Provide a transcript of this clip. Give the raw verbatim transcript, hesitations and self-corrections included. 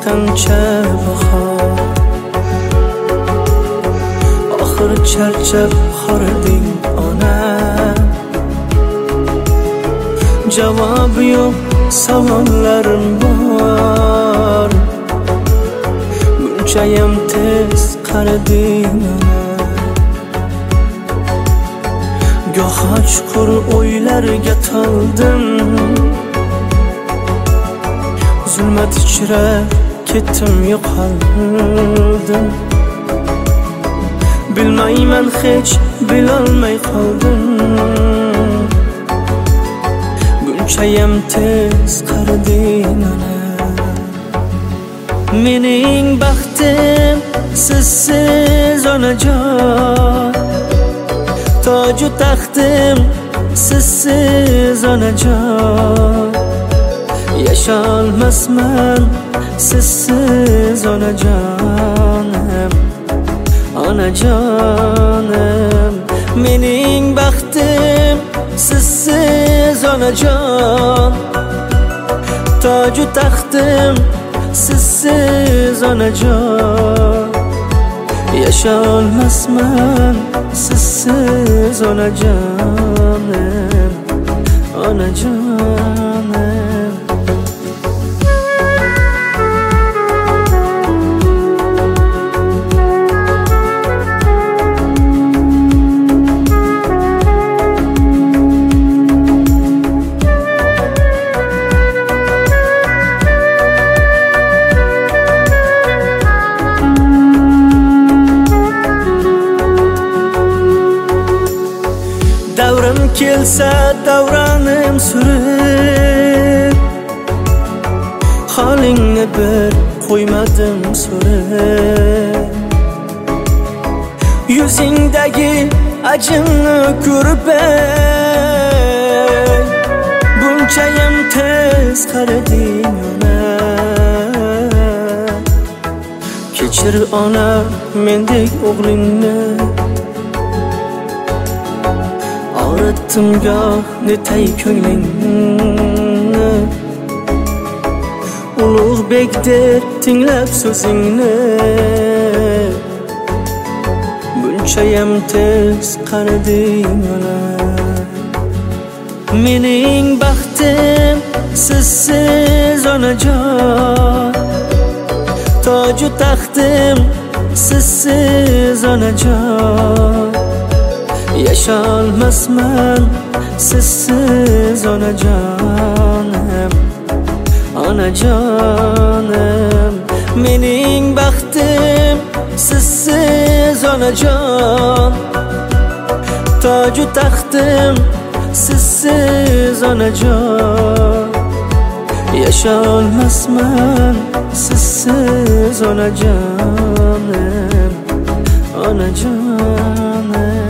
qancha bahor, oxir charchab xoriding ona. Javob yo'q savollarim bor, bunchayam tez qariding ona. Goho chuqur o'ylarga toldim, zulmat ichra ketdim yo'qoldim. Bilmayman hech bilolmay qoldim, bunchayam tez qariding ona. Mening baxtim sizsiz onajon, toju taxtim sizsiz onajon. Yasholmasman sizsiz onajonim, onajonim. Mening baxtim sizsiz onajon, toju taxtim sizsiz onajon. Yasholmasman sizsiz onajonim, onajonim. Davrim kelsa davranim surib, holingni bir qo'ymadim so'rab. Yuzingdagi ajinni ko'rib bunchayam tez qariding ona. Kechir ona mendek o'g'lingni, og'ritdim goh netay ko'nglingni. Ulug'bek der tinglab so'zingni, bunchayam tez qariding ona. Mening baxtim sizsiz onajon, toju taxtim sizsiz onajon. Yasholmasman sizsiz onajonim, onajonim. Mening baxtim sizsiz onajon, toju taxtim sizsiz onajon. Yasholmasman sizsiz onajonim, onajonim.